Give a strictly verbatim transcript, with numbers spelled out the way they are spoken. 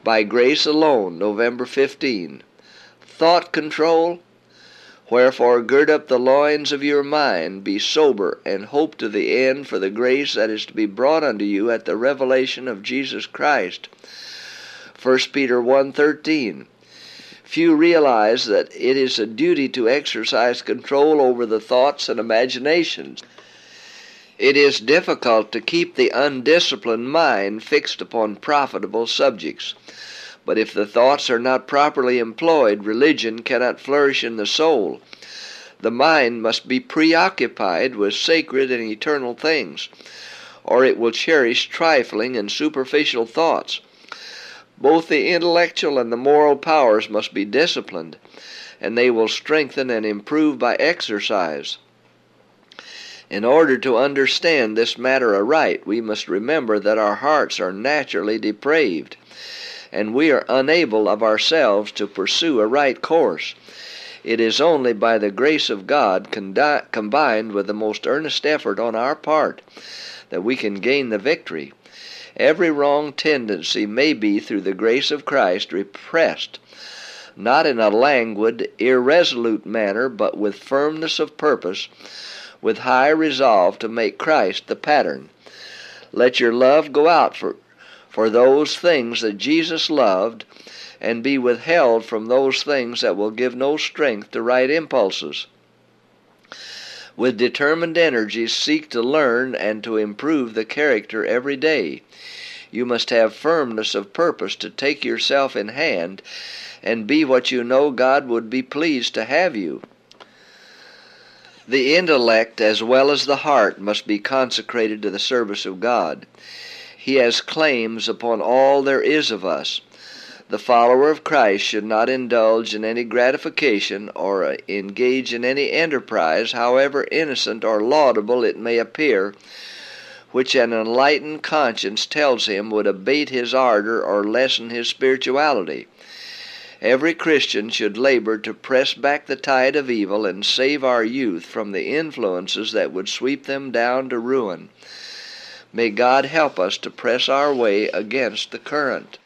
By Grace Alone, November fifteenth. Thought control. Wherefore gird up the loins of your mind, be sober, and hope to the end for the grace that is to be brought unto you at the revelation of Jesus Christ. First Peter one thirteen. Few realize that it is a duty to exercise control over the thoughts and imaginations. It is difficult to keep the undisciplined mind fixed upon profitable subjects. But if the thoughts are not properly employed, religion cannot flourish in the soul. The mind must be preoccupied with sacred and eternal things, or it will cherish trifling and superficial thoughts. Both the intellectual and the moral powers must be disciplined, and they will strengthen and improve by exercise. In order to understand this matter aright, we must remember that our hearts are naturally depraved, and we are unable of ourselves to pursue a right course. It is only by the grace of God, condi- combined with the most earnest effort on our part, that we can gain the victory. Every wrong tendency may be, through the grace of Christ, repressed, not in a languid, irresolute manner, but with firmness of purpose, with high resolve to make Christ the pattern. Let your love go out for for those things that Jesus loved, and be withheld from those things that will give no strength to right impulses. With determined energy, seek to learn and to improve the character every day. You must have firmness of purpose to take yourself in hand and be what you know God would be pleased to have you. The intellect as well as the heart must be consecrated to the service of God. He has claims upon all there is of us. The follower of Christ should not indulge in any gratification or engage in any enterprise, however innocent or laudable it may appear, which an enlightened conscience tells him would abate his ardor or lessen his spirituality. Every Christian should labor to press back the tide of evil and save our youth from the influences that would sweep them down to ruin. May God help us to press our way against the current.